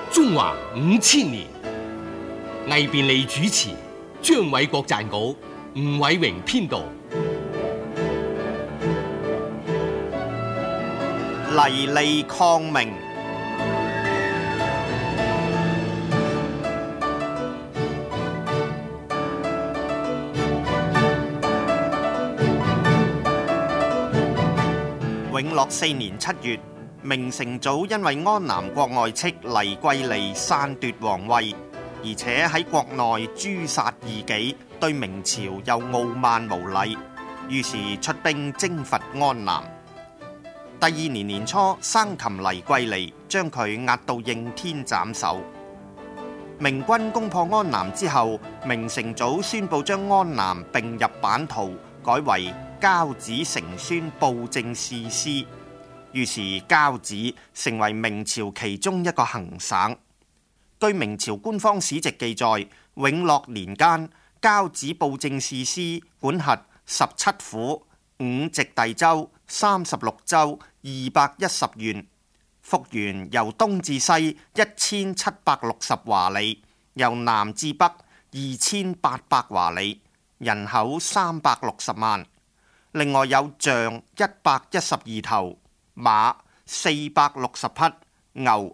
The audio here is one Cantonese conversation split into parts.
中華5000年，魏便利主持，張偉國撰稿，吳偉榮編導。 黎利抗明。永樂4年7月，明成祖因為安南國外戚黎貴利篡奪皇位，而且喺國內誅殺異己，對明朝又傲慢無禮，於是出兵征伐安南。第2年年初，生擒黎貴利，將佢押到應天斬首。明軍攻破安南之後，明成祖宣布將安南並入版圖，改為交趾承宣布政使司，於是交趾成為明朝其中一個行省。據明朝官方史籍記載，永樂年間，交趾布政使司管轄17府、5直隸州、36州、210縣，幅員由東至西1760華里，由南至北2800華里，人口360萬。另外有象112頭，馬460匹，牛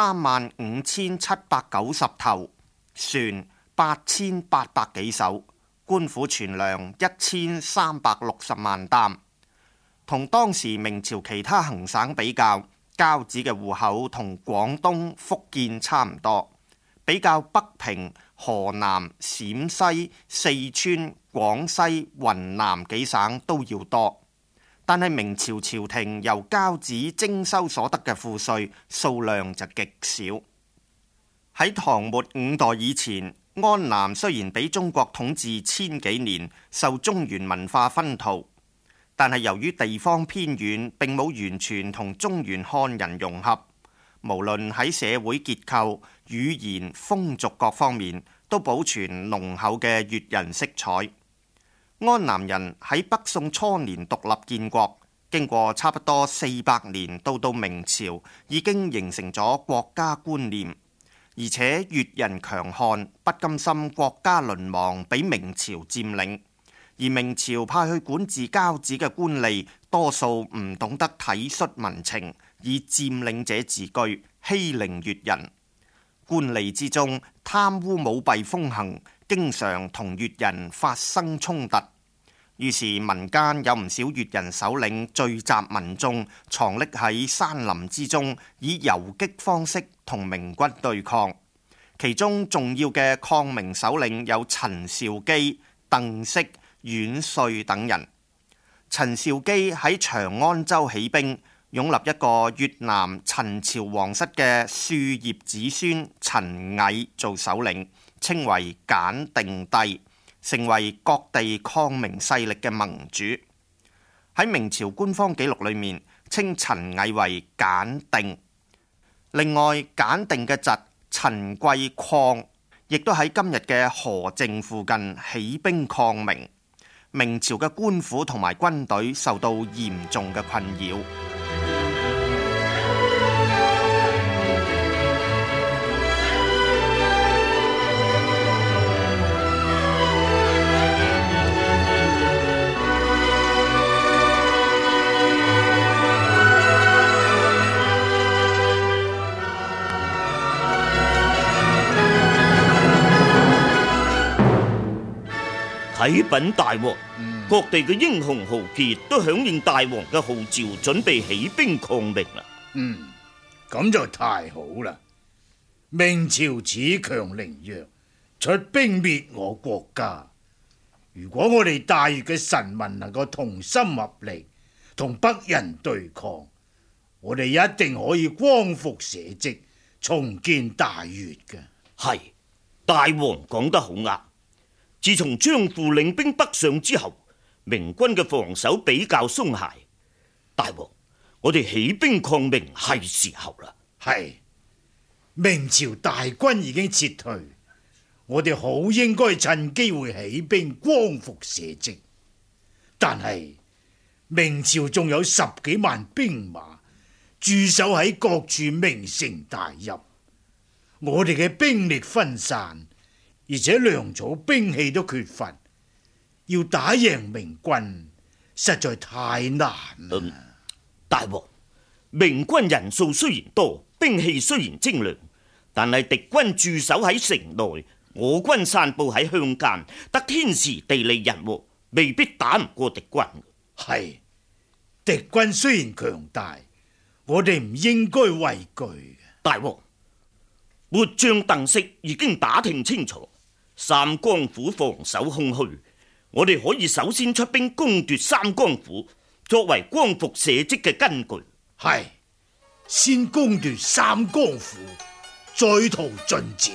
35790頭，船8800幾艘，官府存糧1360萬擔。同當時明朝其他行省比較，交趾嘅戶口同廣東、福建差唔多，比較北平、河南、陝西、四川、廣西、雲南幾省都要多。但係明朝朝廷由交趾徵收所得嘅賦稅數量就極少。喺唐末5代以前，安南雖然俾中國統治1000幾年，受中原文化熏陶，但係由於地方偏遠，並冇完全同中原漢人融合，無論喺社會結構、語言、風俗各方面，都保存濃厚嘅粵人色彩。安南人喺北宋初年獨立建國，經過差不多400年，到明朝已經形成咗國家觀念，而且粵人強悍，不甘心國家淪亡俾明朝佔領。而明朝派去管治交趾嘅官吏，多數唔懂得體恤民情，以佔領者自居，欺凌粵人。官吏之中貪污舞弊風行，經常同粵人發生衝突。於是民間有唔少粵人首領聚集民眾，藏匿喺山林之中，以游擊方式同明軍對抗。其中重要嘅抗明首領有陳肇基、鄧適、阮遂等人。陳肇基喺長安州起兵，擁立一個越南陳朝皇室嘅庶業子孫陳毅做首領，稱為簡定帝，成為各地抗明勢力嘅盟主。喺明朝官方記錄裏面，稱陳毅為簡定。另外，簡定嘅侄陳貴曠，亦都喺今日嘅河靜附近起兵抗明。明朝嘅官府同埋軍隊受到嚴重嘅困擾。 啟稟大王，各地嘅英雄豪傑都響應大王嘅號召，準備起兵抗明啦。 咁就太好啦！明朝恃強凌弱，出兵滅我國家。如果我哋大越嘅臣民能夠同心合力，同北人對抗，我哋一定可以光復社稷，重建大越嘅。 係，大王講得好啱。自從張富領兵北上之後，明軍嘅防守比較鬆懈。大王，我哋起兵抗明係時候啦。 係，明朝大軍已經撤退，我哋好應該趁機會起兵光復社稷。但係明朝仲有10幾萬兵馬駐守喺各處名城大邑， 我哋嘅兵力分散，而且糧草兵器都缺乏，要打贏明軍實在太難啦。 大王，明軍人數雖然多，兵器雖然精良，但係敵軍駐守喺城內，我軍散布喺鄉間，得天時地利人和，未必打唔過敵軍。 係，敵軍雖然強大，我哋唔應該畏懼。 大王，末將鄧式已經打聽清楚，三江府防守空虛，我哋可以首先出兵攻奪三江府，作為光復社稷嘅根據。 係，先攻奪三江府，再圖進戰。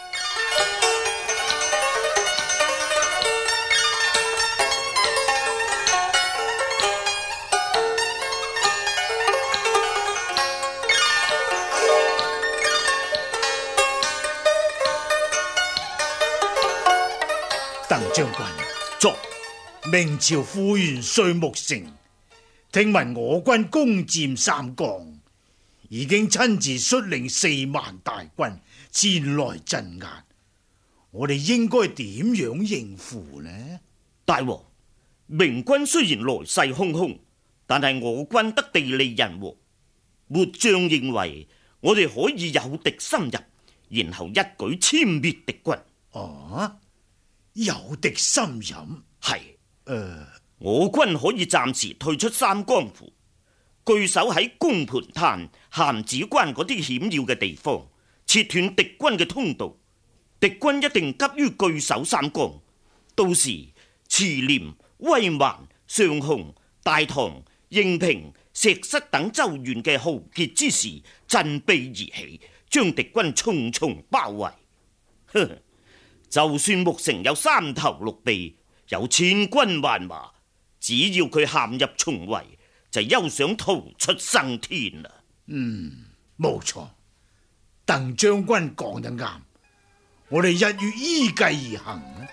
鄧將軍， 作明朝副元帥穆成聽聞我軍攻佔三江，已經親自率領4萬大軍前來鎮壓，我哋應該點樣應付呢？ 大王，明軍雖然來勢洶洶，但係我軍得地利人和，末將認為我哋可以誘敵深入，然後一舉殲滅敵軍。 啊，誘敵深入？ 係，我軍可以暫時退出三江府，據守喺公盤灘、咸子關嗰啲險要嘅地方，切斷敵軍嘅通道。敵軍一定急於據守三江，到時慈廉、威蠻、上洪、大唐、應平、石室等州縣嘅豪傑之士振臂而起，將敵軍重重包圍。哼！就算穆成有3頭6臂，有千軍萬馬，只要佢陷入重圍，就休想逃出生天啦。 冇錯，鄧將軍講得啱，我哋一於依計而行啊！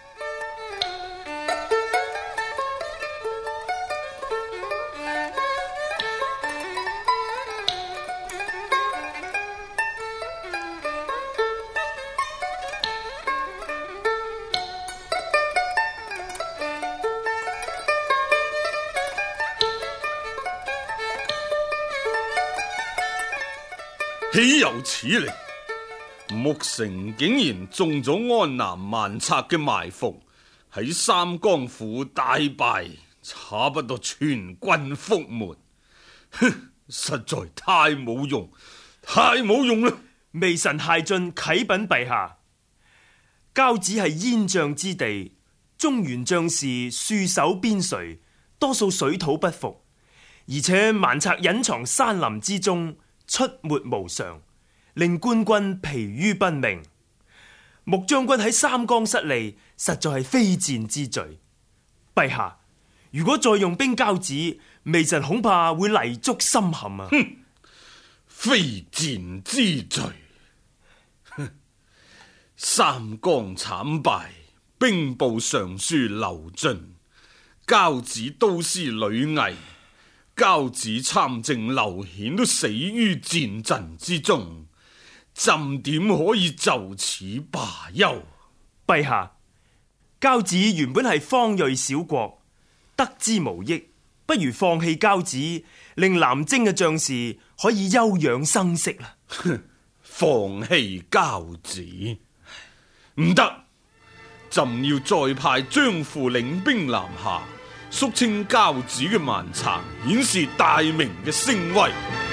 豈有此理！穆成竟然中咗安南萬策嘅埋伏，喺三江府大敗，差不多全軍覆沒。哼，實在太冇用，太冇用啦！ 微臣謝晉啟稟陛下，交趾係燕將之地，中原將士戍守邊陲，多數水土不服，而且萬策隱藏山林之中，出沒無常，令官軍疲於奔命。穆將軍喺三江失利，實在係非戰之罪。陛下，如果再用兵交趾，微臣恐怕會泥足深陷啊！ 哼，非戰之罪。哼，三江慘敗，兵部尚書劉俊、交趾都司呂毅、交趾參政劉顯都死於戰陣之中，朕點可以就此罷休？ 陛下，交趾原本係方銳小國，得之無益，不如放棄交趾，令南征嘅將士可以休養生息啦。 放棄交趾唔得，朕要再派張富領兵南下，肅清交趾嘅蠻賊，顯示大明嘅聲威。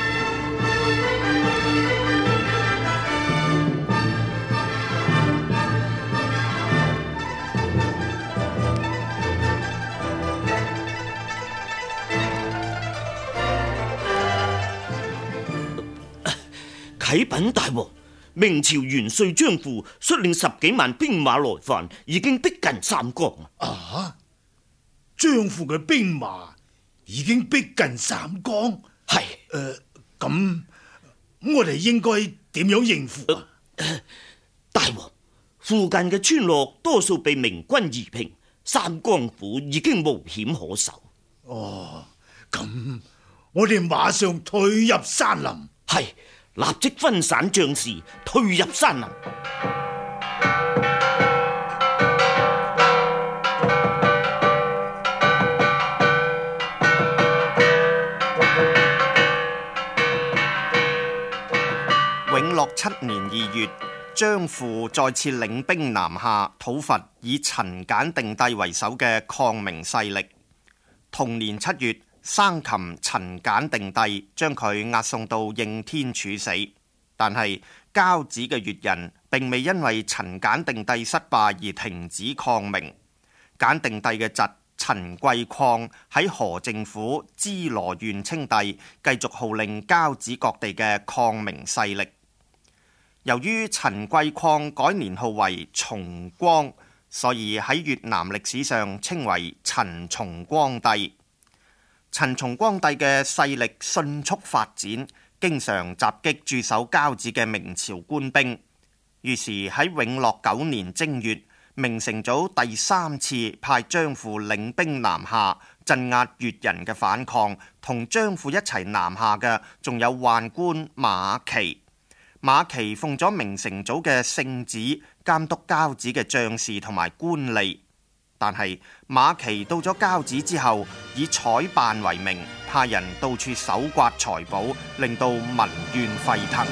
啟稟大王，明朝元帥張富率領10幾萬兵馬來犯，已經逼近三江。 啊！張富嘅兵馬已經逼近三江， 係咁我哋應該點樣應付啊？ 大王，附近嘅村落多數被明軍夷平，三江府已經無險可守。 哦，咁我哋馬上退入山林。 係， 立即分散將士，退入山林。 永樂7年2月，張附再次領兵南下討伐以陳簡定帝為首嘅抗明勢力。同年7月，生擒陳簡定帝，將佢押送到應天處死。但係交趾嘅越人並未因為陳簡定帝失敗而停止抗明。簡定帝嘅侄陳貴曠喺河靜府支羅縣稱帝，繼續號令交趾各地嘅抗明勢力。由於陳貴曠改年號為重光，所以喺越南歷史上稱為陳重光帝。陳重光帝嘅勢力迅速發展，經常襲擊駐守交趾嘅明朝官兵。於是喺永樂9年正月，明成祖第3次派張附領兵南下鎮壓越人嘅反抗。同張附一齊南下嘅仲有宦官馬岐。馬岐奉咗明成祖嘅聖旨，監督交趾嘅將士同埋官吏。但係馬岐到咗交趾之後，以採辦為名，派人到處搜刮財寶，令到民怨沸騰。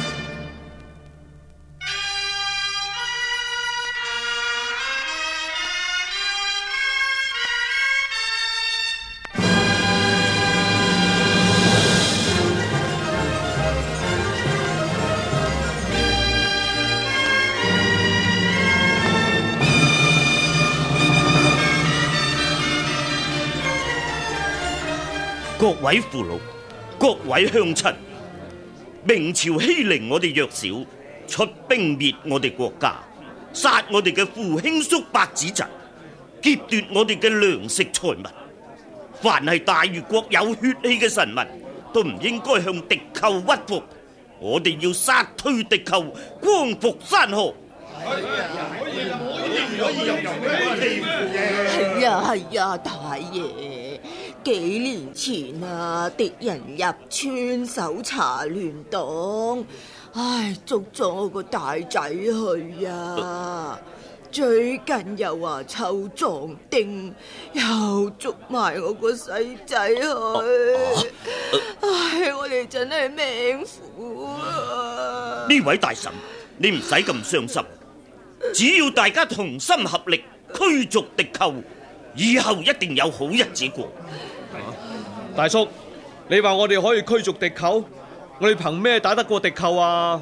各位父老，各位鄉親，明朝欺凌我哋弱小，出兵滅我哋國家，殺我哋嘅父兄叔伯子侄，劫奪我哋嘅糧食財物。凡係大越國有血氣嘅臣民，都唔應該向敵寇屈服。我哋要殺退敵寇，光復山河。 係啊，大爺。幾年前啊，敵人入村搜查亂黨，捉咗我個大仔去啊！最近又話湊壯丁，又捉埋我個細仔去，我哋真係命苦啊！ 呢位大嬸，你唔使咁傷心，只要大家同心合力驅逐敵寇，以後一定有好日子過。 大叔，你話我哋可以驅逐敵寇，我哋憑咩打得過敵寇啊？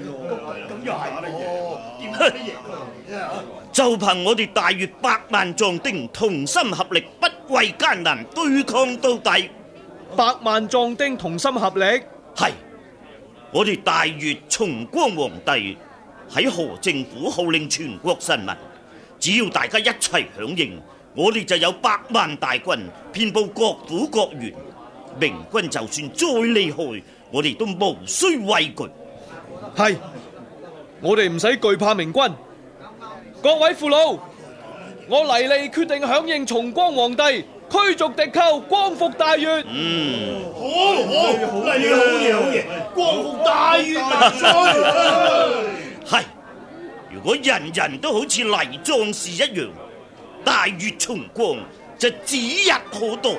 就憑我哋大越100萬壯丁同心合力，不畏艱難，對抗到底。 100萬壯丁同心合力？ 係，我哋大越重光皇帝喺河靜府號令全國臣民，只要大家一齊響應，我哋就有100萬大軍遍佈各府各縣，明軍就算再厲害，我哋都無需畏懼。 係，我哋唔使懼怕明軍。各位父老，我黎利決定響應重光皇帝，驅逐敵寇，光復大越。 好，黎利好嘢，光復大越萬歲。 係，如果人人都好似黎壯士一樣，大越重光就指日可待。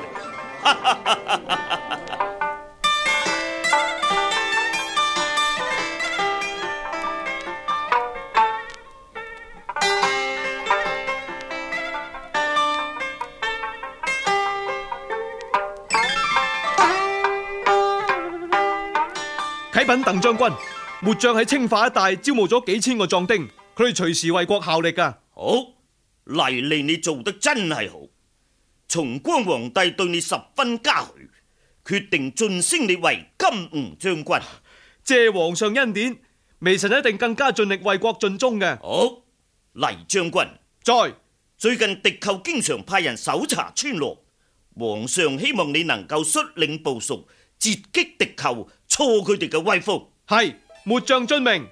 啟稟鄧將軍，末將喺清化一帶招募咗幾千個壯丁，佢哋隨時為國效力噶。 好，黎利你做得真係好，重光皇帝對你十分嘉許，決定晉升你為金吾將軍。 謝皇上恩典，微臣一定更加盡力為國盡忠嘅。 好，黎將軍， 在最近敵寇經常派人搜查村落，皇上希望你能夠率領部屬截擊敵寇，挫佢哋嘅威風。 係，末將遵命。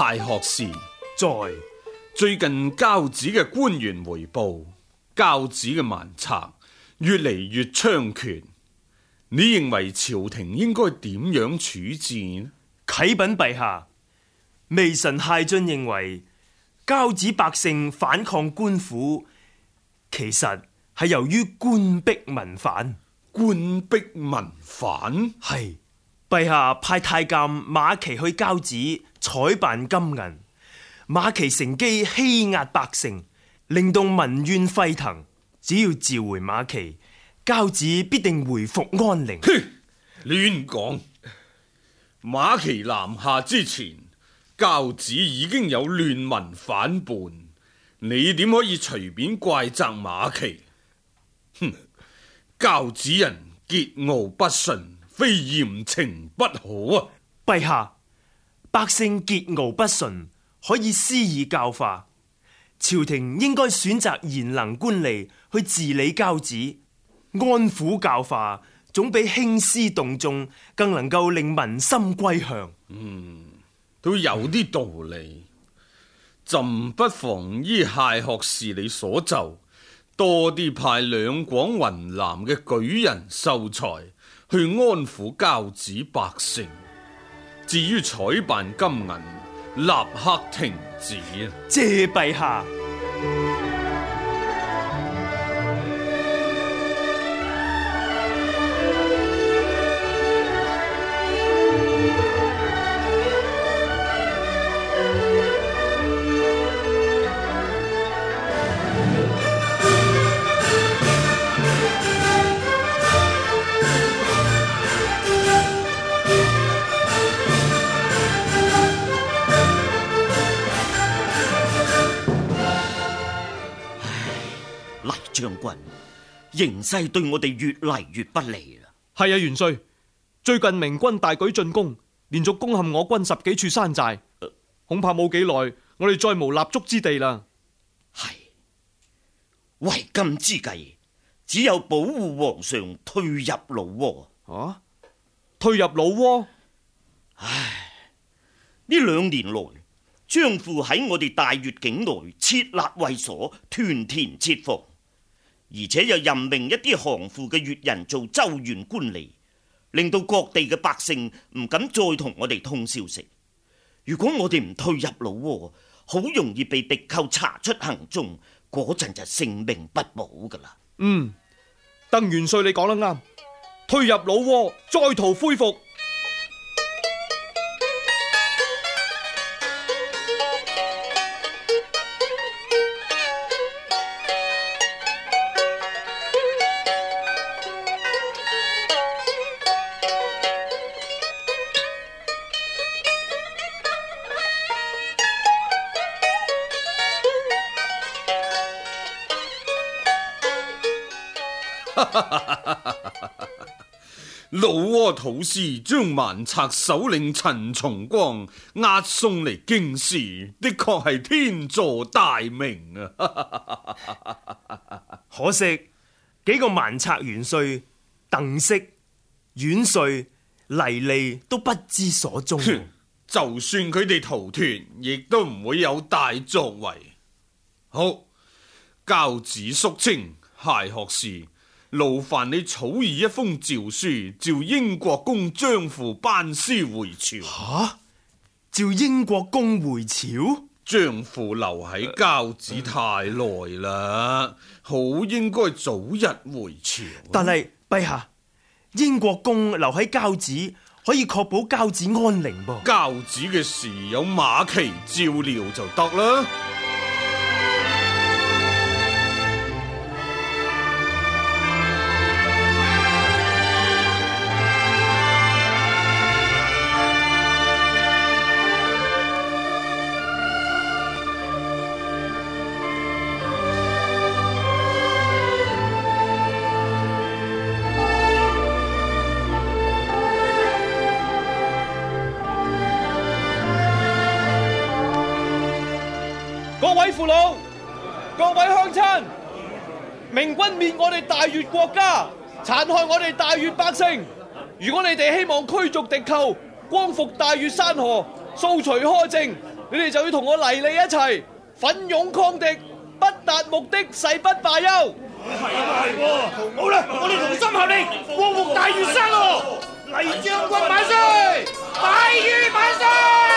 謝學士， 在最近交趾嘅官員回報，交趾嘅蠻賊越嚟越猖獗，你認為朝廷應該點樣處置呢？ 啟稟陛下，微臣謝晉認為交趾百姓反抗官府，其實係由於官逼民反。 官逼民反？ 係，陛下派太監馬琪去交趾採辦金銀，馬琪乘機欺壓百姓，令到民怨沸騰。只要召回馬琪，交趾必定回復安寧。 哼，亂講！馬琪南下之前，交趾已經有亂民反叛，你點可以隨便怪責馬琪？哼！交趾人桀驁不馴，非嚴懲不可啊！ 陛下，百姓桀驁不馴，可以施以教化。朝廷應該選擇賢能官吏去治理交趾，安撫教化，總比興師動眾更能夠令民心歸向。 都有啲道理。朕不妨依謝學士你所奏，多啲派兩廣雲南嘅舉人秀才去安撫交趾百姓。至於採辦金銀，立刻停止。 謝陛下。 將軍，形勢對我哋越嚟越不利啦。 係啊，元帥，最近明軍大舉進攻，連續攻陷我軍10幾處山寨，恐怕冇幾耐，我哋再無立足之地啦。 係，為今之計，只有保護皇上退入老窩。 啊，退入老窩？ 唉，呢2年來，張父喺我哋大越境內設立衛所，屯田設防。而且又任命一啲降附嘅越人做州縣官吏，令到各地嘅百姓唔敢再同我哋通消息。如果我哋唔退入老窩，好容易被敵寇查出行蹤，嗰陣就性命不保噶啦。 鄧元帥你講得啱，退入老窩，再圖恢復。 老窩土司將蠻賊首領陳重光押送嚟京師，的確係天助大名啊！ 可惜幾個蠻賊元帥鄧式、阮帥、黎利都不知所蹤。 就算佢哋逃脫，亦都唔會有大作為。好，交趾肅清，謝學士，勞煩你草擬一封詔書，召英國公張父班師回朝。 吓？召英國公回朝？ 張父留喺交趾太耐啦，好應該早日回朝。 但係陛下，英國公留喺交趾，可以確保交趾安寧噃。 交趾嘅事有馬琪照料就得啦。 各位父老，各位鄉親，明軍滅我哋大越國家，殘害我哋大越百姓。如果你哋希望驅逐敵寇，光復大越山河，掃除苛政， 你哋就要同我黎利一齊奮勇抗敵，不達目的誓不罷休。 好啦，我哋同心合力，光復大嶼山咯！黎將軍萬歲！大嶼萬歲！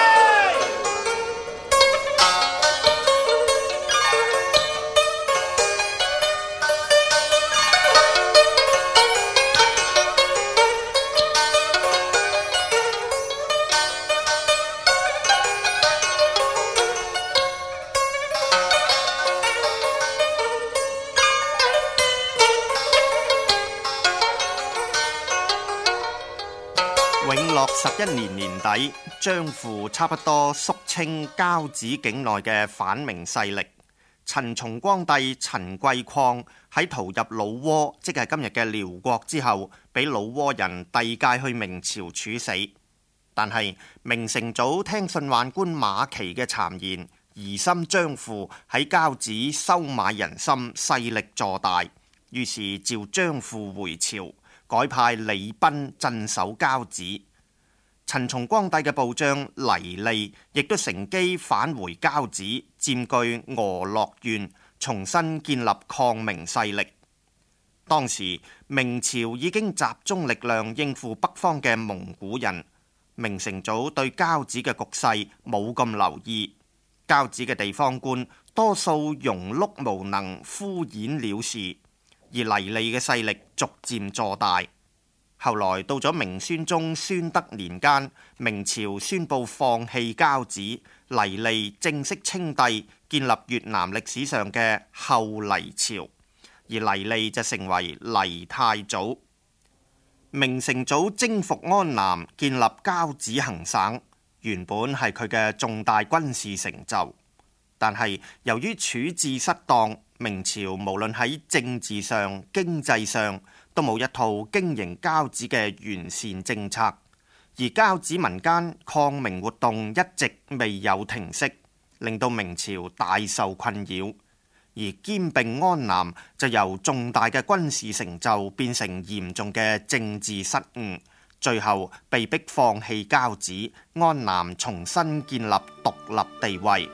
永樂11年年底，張附差不多肅清交趾境內嘅反明勢力。陳重光帝陳貴曠喺逃入老撾，即係今日嘅遼國之後，俾老撾人遞解去明朝處死。但係明成祖聽信宦官馬琦嘅讒言，疑心張附喺交趾收買人心，勢力坐大，於是召張附回朝，改派李斌鎮守交趾。陳重光帝嘅部將黎利亦都乘機返回交趾，佔據俄洛縣，重新建立抗明勢力。當時明朝已經集中力量應付北方嘅蒙古人，明成祖對交趾嘅局勢冇咁留意。交趾嘅地方官多數庸碌無能，敷衍了事，而黎利嘅勢力逐漸坐大。後來到咗明宣宗宣德年間，明朝宣布放棄交趾，黎利正式稱帝，建立越南歷史上嘅後黎朝，而黎利就成為黎太祖。明成祖征服安南，建立交趾行省，原本係佢嘅重大軍事成就，但係由於處置失當，明朝無論喺政治上、經濟上都冇一套經營交趾嘅完善政策，而交趾民間抗明活動一直未有停息，令到明朝大受困擾。而兼併安南就由重大嘅軍事成就變成嚴重嘅政治失誤，最後被迫放棄交趾，安南重新建立獨立地位。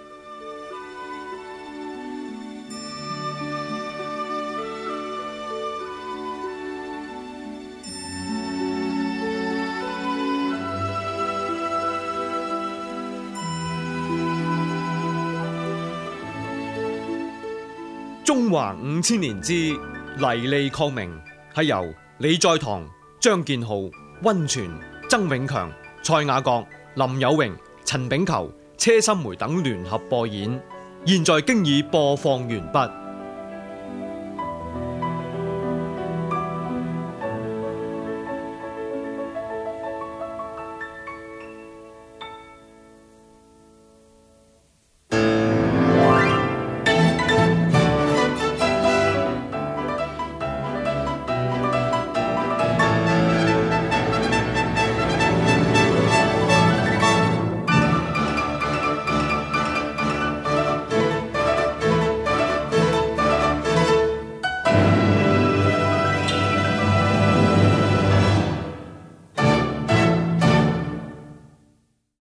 中華5000年之黎利抗明係由李在堂、張建浩、溫泉、曾永強、蔡雅閣、林有榮、陳炳球、車心梅等聯合播演，現在經已播放完畢。